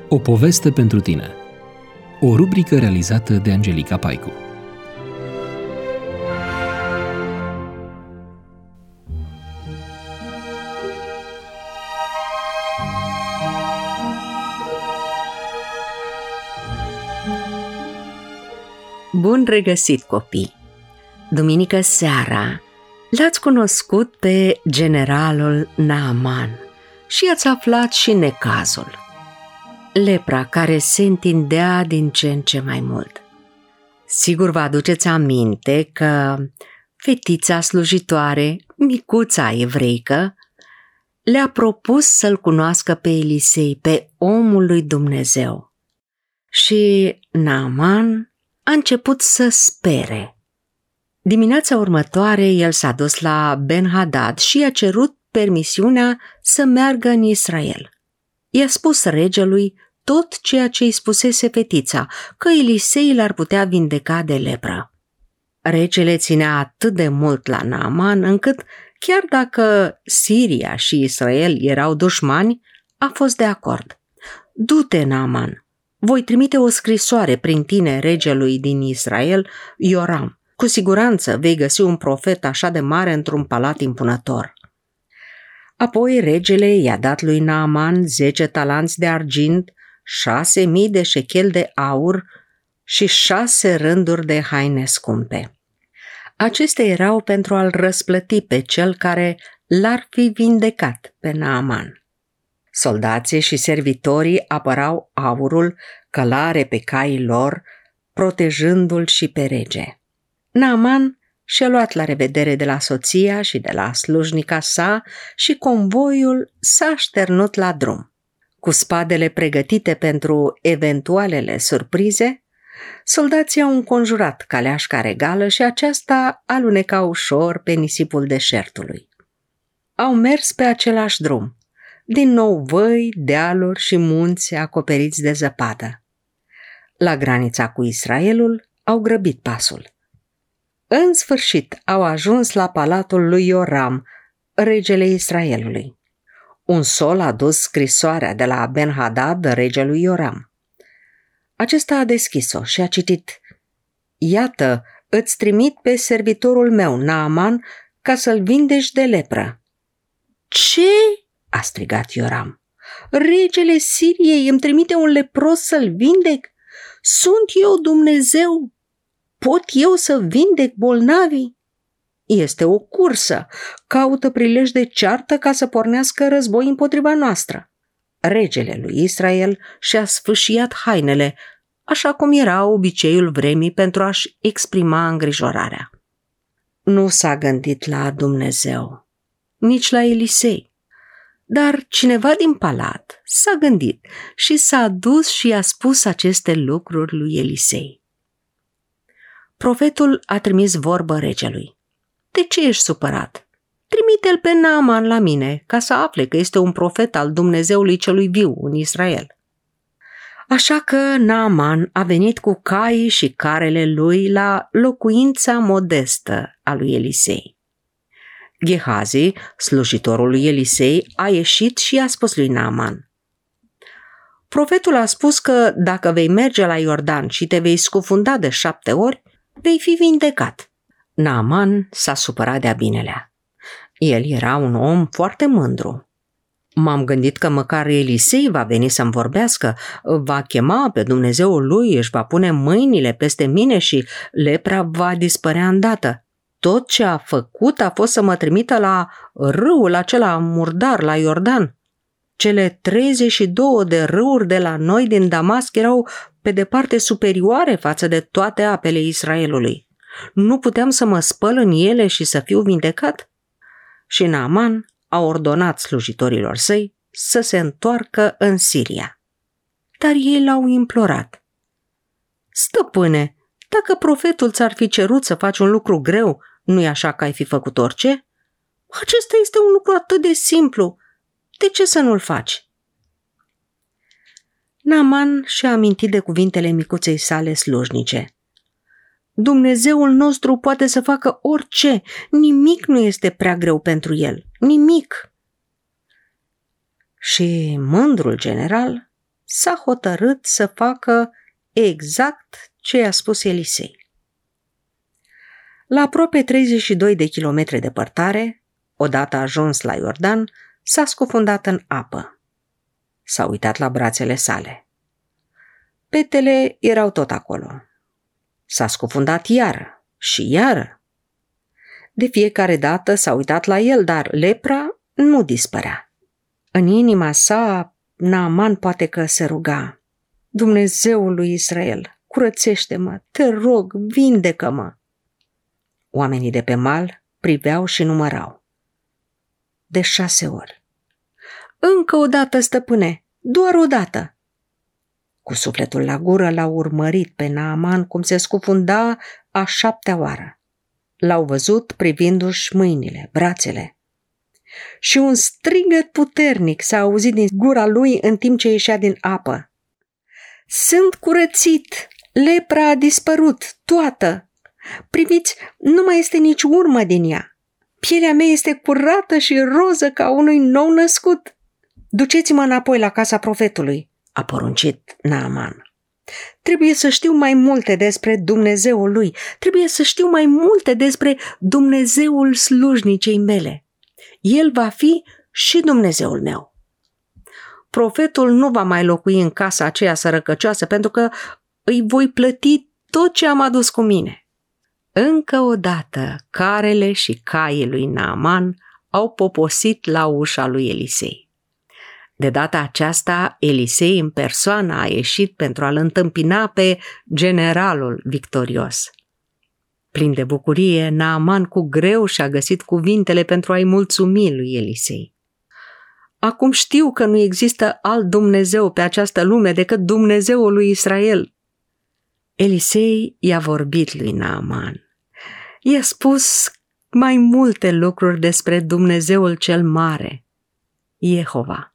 O poveste pentru tine. O rubrică realizată de Angelica Paicu. Bun regăsit, copii! Duminică seara l-ați cunoscut pe generalul Naaman și ați aflat și necazul. Lepra care se întindea din ce în ce mai mult. Sigur vă aduceți aminte că fetița slujitoare, micuța evreică, le-a propus să-l cunoască pe Elisei, pe omul lui Dumnezeu. Și Naaman a început să spere. Dimineața următoare el s-a dus la Ben-Hadad și i-a cerut permisiunea să meargă în Israel. I-a spus regelui tot ceea ce îi spusese fetița, că Elisei l-ar putea vindeca de lepră. Regele ținea atât de mult la Naaman încât, chiar dacă Siria și Israel erau dușmani, a fost de acord. Du-te, Naaman, voi trimite o scrisoare prin tine regelui din Israel, Ioram. Cu siguranță vei găsi un profet așa de mare într-un palat impunător. Apoi regele i-a dat lui Naaman 10 talanți de argint, 6.000 de șechel de aur și 6 rânduri de haine scumpe. Acestea erau pentru a-l răsplăti pe cel care l-ar fi vindecat pe Naaman. Soldații și servitorii apărau aurul călare pe caii lor, protejându-l și pe rege. Naaman și-a luat la revedere de la soția și de la slujnica sa și convoiul s-a șternut la drum. Cu spadele pregătite pentru eventualele surprize, soldații au înconjurat caleașca regală și aceasta aluneca ușor pe nisipul deșertului. Au mers pe același drum, din nou văi, dealuri și munți acoperiți de zăpadă. La granița cu Israelul au grăbit pasul. În sfârșit au ajuns la palatul lui Ioram, regele Israelului. Un sol a dus scrisoarea de la Ben-Hadad, regelui Ioram. Acesta a deschis-o și a citit: Iată, îți trimit pe servitorul meu, Naaman, ca să-l vindeci de lepră. Ce? A strigat Ioram. Regele Siriei îmi trimite un lepros să-l vindec? Sunt eu Dumnezeu? Pot eu să vindec bolnavii? Este o cursă. Caută prilej de ceartă ca să pornească război împotriva noastră. Regele lui Israel și-a sfâșiat hainele, așa cum era obiceiul vremii pentru a-și exprima îngrijorarea. Nu s-a gândit la Dumnezeu, nici la Elisei. Dar cineva din palat s-a gândit și s-a dus și i-a spus aceste lucruri lui Elisei. Profetul a trimis vorbă regelui. De ce ești supărat? Trimite-l pe Naaman la mine, ca să afle că este un profet al Dumnezeului celui viu în Israel. Așa că Naaman a venit cu caii și carele lui la locuința modestă a lui Elisei. Gehazi, slujitorul lui Elisei, a ieșit și i-a spus lui Naaman: Profetul a spus că dacă vei merge la Iordan și te vei scufunda de 7 ori, vei fi vindecat. Naaman s-a supărat de-a binelea. El era un om foarte mândru. M-am gândit că măcar Elisei va veni să-mi vorbească, va chema pe Dumnezeul lui, își va pune mâinile peste mine și lepra va dispărea îndată. Tot ce a făcut a fost să mă trimită la râul acela murdar, la Iordan. Cele 32 de râuri de la noi din Damasc erau pe departe superioare față de toate apele Israelului. Nu puteam să mă spăl în ele și să fiu vindecat? Și Naaman a ordonat slujitorilor săi să se întoarcă în Siria. Dar ei l-au implorat: Stăpâne, dacă profetul ți-ar fi cerut să faci un lucru greu, nu-i așa că ai fi făcut orice? Acesta este un lucru atât de simplu. De ce să nu-l faci? Naaman și-a amintit de cuvintele micuței sale slujnice. Dumnezeul nostru poate să facă orice, nimic nu este prea greu pentru el, nimic. Și mândrul general s-a hotărât să facă exact ce i-a spus Elisei. La aproape 32 de kilometri departare, odată ajuns la Iordan, s-a scufundat în apă. S-a uitat la brațele sale. Petele erau tot acolo. S-a scufundat iară și iară. De fiecare dată s-a uitat la el, dar lepra nu dispărea. În inima sa, Naaman poate că se ruga: Dumnezeul lui Israel, curățește-mă, te rog, vindecă-mă. Oamenii de pe mal priveau și numărau. De 6 ori. Încă o dată, stăpâne, doar o dată. Cu sufletul la gură l-au urmărit pe Naaman cum se scufunda a 7-a oară. L-au văzut privindu-și mâinile, brațele. Și un strigăt puternic s-a auzit din gura lui în timp ce ieșea din apă. Sunt curățit! Lepra a dispărut, toată! Priviți, nu mai este nici urmă din ea. Pielea mea este curată și roză ca unui nou născut. Duceți-mă înapoi la casa profetului, a poruncit Naaman. Trebuie să știu mai multe despre Dumnezeul lui. Trebuie să știu mai multe despre Dumnezeul slujnicei mele. El va fi și Dumnezeul meu. Profetul nu va mai locui în casa aceea sărăcăcioasă pentru că îi voi plăti tot ce am adus cu mine. Încă o dată, carele și caii lui Naaman au poposit la ușa lui Elisei. De data aceasta, Elisei în persoană a ieșit pentru a-l întâmpina pe generalul victorios. Plin de bucurie, Naaman cu greu și-a găsit cuvintele pentru a-i mulțumi lui Elisei. Acum știu că nu există alt Dumnezeu pe această lume decât Dumnezeul lui Israel. Elisei i-a vorbit lui Naaman. I-a spus mai multe lucruri despre Dumnezeul cel mare, Jehova.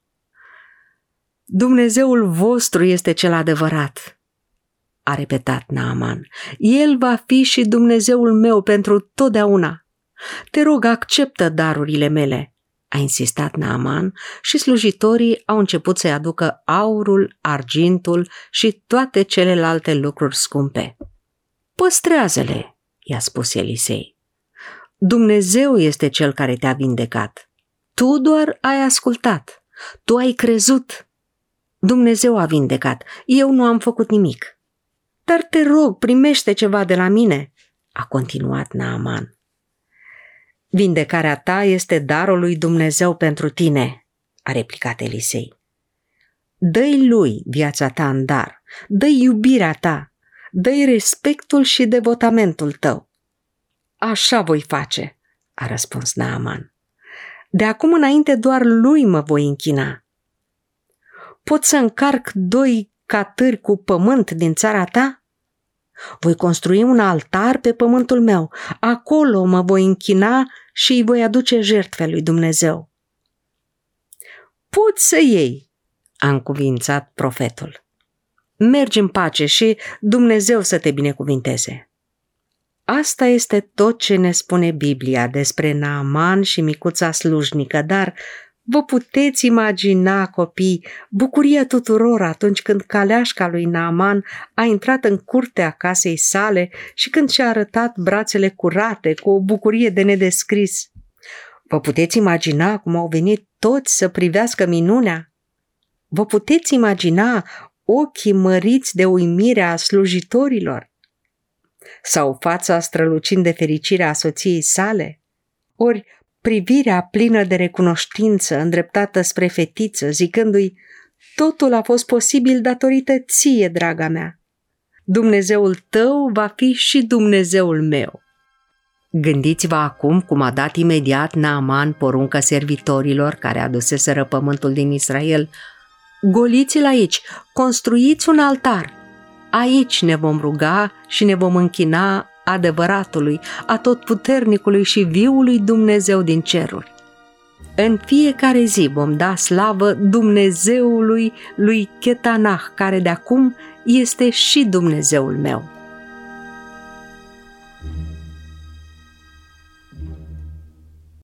Dumnezeul vostru este cel adevărat, a repetat Naaman. El va fi și Dumnezeul meu pentru totdeauna. Te rog, acceptă darurile mele, a insistat Naaman și slujitorii au început să-i aducă aurul, argintul și toate celelalte lucruri scumpe. Păstrează-le, i-a spus Elisei. Dumnezeu este cel care te-a vindecat. Tu doar ai ascultat. Tu ai crezut. Dumnezeu a vindecat. Eu nu am făcut nimic. Dar te rog, primește ceva de la mine, a continuat Naaman. Vindecarea ta este darul lui Dumnezeu pentru tine, a replicat Elisei. Dă-i lui viața ta în dar, dă-i iubirea ta, dă-i respectul și devotamentul tău. Așa voi face, a răspuns Naaman. De acum înainte doar lui mă voi închina. Pot să încarc 2 catâri cu pământ din țara ta? Voi construi un altar pe pământul meu. Acolo mă voi închina și îi voi aduce jertfe lui Dumnezeu. Poți să iei, a încuvințat profetul. Mergi în pace și Dumnezeu să te binecuvinteze. Asta este tot ce ne spune Biblia despre Naaman și micuța slujnică, dar vă puteți imagina, copii, bucuria tuturor atunci când caleașca lui Naaman a intrat în curtea casei sale și când și-a arătat brațele curate cu o bucurie de nedescris. Vă puteți imagina cum au venit toți să privească minunea? Vă puteți imagina ochii măriți de uimire a slujitorilor? Sau fața strălucind de fericire a soției sale? Ori privirea plină de recunoștință îndreptată spre fetiță, zicându-i: totul a fost posibil datorită ție, draga mea. Dumnezeul tău va fi și Dumnezeul meu. Gândiți-vă acum cum a dat imediat Naaman poruncă servitorilor care aduseseră pământul din Israel: goliți-l aici, construiți un altar. Aici ne vom ruga și ne vom închina adevăratului, atotputernicului și viului Dumnezeu din ceruri. În fiecare zi vom da slavă Dumnezeului lui Chetanah, care de acum este și Dumnezeul meu.